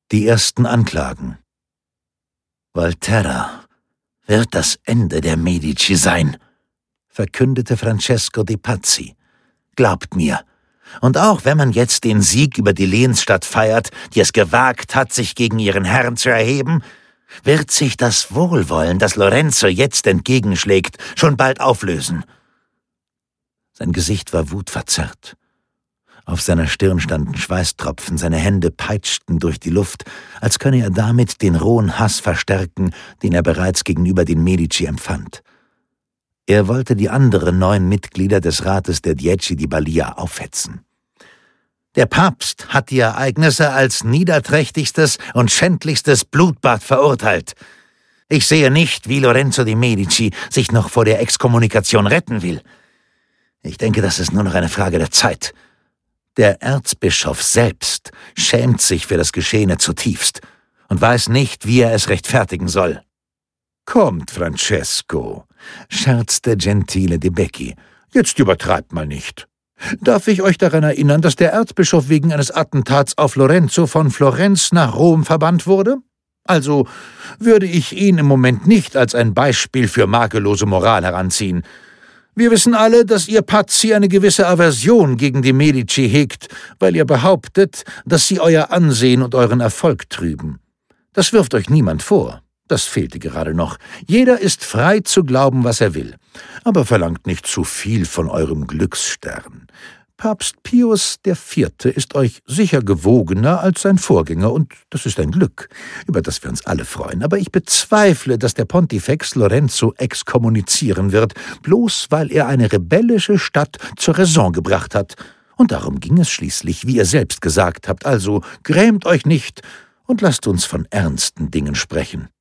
Die ersten Anklagen. Volterra wird das Ende der Medici sein, verkündete Francesco de Pazzi. Glaubt mir. Und auch wenn man jetzt den Sieg über die Lehnsstadt feiert, die es gewagt hat, sich gegen ihren Herrn zu erheben, wird sich das Wohlwollen, das Lorenzo jetzt entgegenschlägt, schon bald auflösen. Sein Gesicht war wutverzerrt. Auf seiner Stirn standen Schweißtropfen, seine Hände peitschten durch die Luft, als könne er damit den rohen Hass verstärken, den er bereits gegenüber den Medici empfand. Er wollte die anderen 9 Mitglieder des Rates der Dieci di Balia aufhetzen. Der Papst hat die Ereignisse als niederträchtigstes und schändlichstes Blutbad verurteilt. Ich sehe nicht, wie Lorenzo de Medici sich noch vor der Exkommunikation retten will. Ich denke, das ist nur noch eine Frage der Zeit. Der Erzbischof selbst schämt sich für das Geschehene zutiefst und weiß nicht, wie er es rechtfertigen soll. »Kommt, Francesco«, scherzte Gentile de Becchi, »jetzt übertreibt mal nicht. Darf ich euch daran erinnern, dass der Erzbischof wegen eines Attentats auf Lorenzo von Florenz nach Rom verbannt wurde? Also würde ich ihn im Moment nicht als ein Beispiel für makellose Moral heranziehen. Wir wissen alle, dass ihr Pazzi eine gewisse Aversion gegen die Medici hegt, weil ihr behauptet, dass sie euer Ansehen und euren Erfolg trüben. Das wirft euch niemand vor. Das fehlte gerade noch. Jeder ist frei zu glauben, was er will. Aber verlangt nicht zu viel von eurem Glücksstern. Papst Pius IV. Ist euch sicher gewogener als sein Vorgänger, und das ist ein Glück, über das wir uns alle freuen. Aber ich bezweifle, dass der Pontifex Lorenzo exkommunizieren wird, bloß weil er eine rebellische Stadt zur Raison gebracht hat. Und darum ging es schließlich, wie ihr selbst gesagt habt. Also grämt euch nicht und lasst uns von ernsten Dingen sprechen.